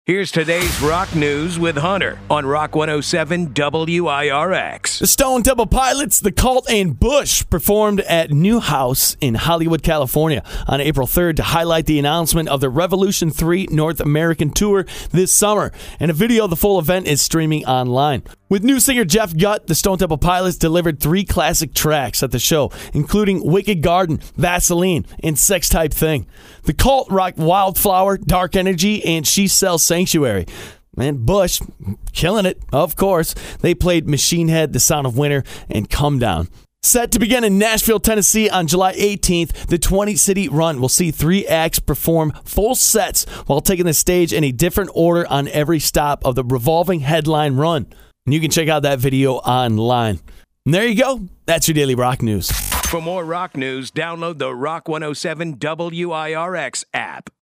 Here's today's rock news with Hunter on Rock 107 WIRX. The Stone Temple Pilots, The Cult, and Bush performed at New House in Hollywood, California on April 3rd to highlight the announcement of the Revolution 3 North American Tour this summer. And a video of the full event is streaming online. With new singer Jeff Gutt, the Stone Temple Pilots delivered 3 classic tracks at the show, including Wicked Garden, Vaseline, and Sex Type Thing. The Cult rocked Wildflower, Dark Energy, and She Sells Sanctuary. And Bush, killing it, of course. They played Machine Head, The Sound of Winter, and Come Down. Set to begin in Nashville, Tennessee on July 18th, the 20-city run will see 3 acts perform full sets while taking the stage in a different order on every stop of the revolving headline run. And you can check out that video online. And there you go. That's your Daily Rock News. For more rock news, download the Rock 107 WIRX app.